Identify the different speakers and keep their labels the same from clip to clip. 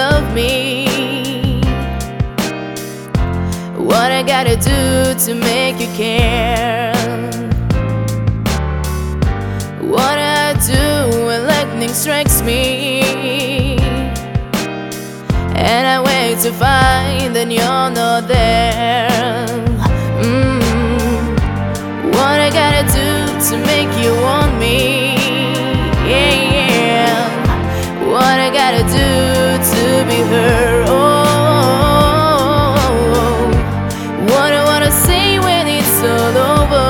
Speaker 1: love me? What I gotta do to make you care? What I do when lightning strikes me, and I wait to find that you're not there. What I gotta do to make you want me? Yeah. What I gotta do to be her? Oh, what I wanna say when it's all over.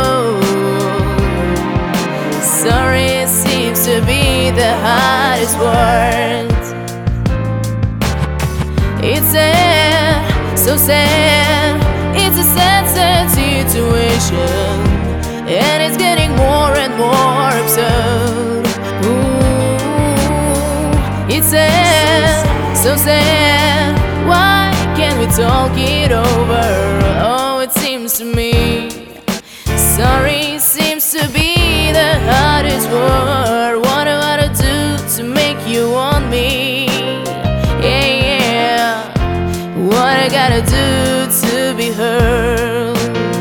Speaker 1: Sorry seems to be the hardest word. It's sad, so sad. It's a sad, sad situation, and it's getting more and more absurd. Ooh, it's sad, so sad. Why can't we talk it over? Oh, it seems to me sorry seems to be the hardest word. What do I do to make you want me? Yeah, yeah. What I gotta do to be heard?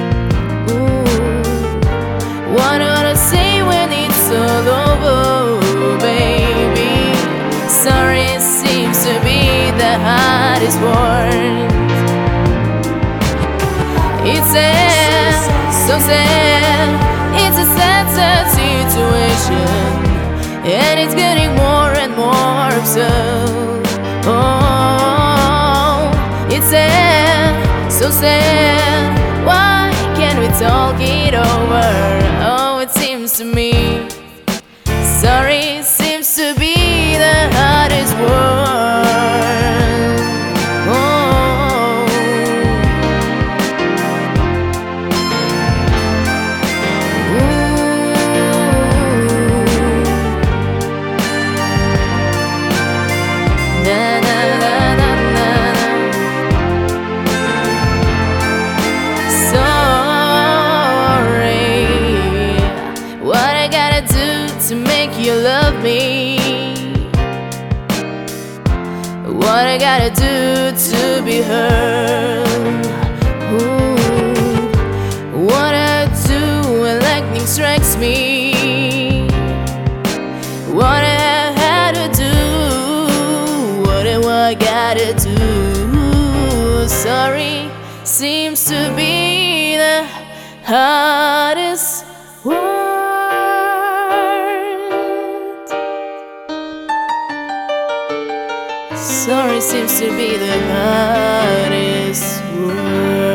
Speaker 1: What do I say when it's all over, baby? Sorry seems to be the hardest word. It's sad, so sad. It's a sad, sad situation, and it's getting more and more absurd. Oh, it's sad, so sad. Why can't we talk it over? Oh, it seems to me sorry seems to be the hardest word. Oh, na na na na na. What I gotta do to make you love me? What I gotta do to be heard? Ooh, what I do when lightning strikes me? What I had to do? What do I gotta do? Sorry seems to be the hardest word. Sorry seems to be the hardest word.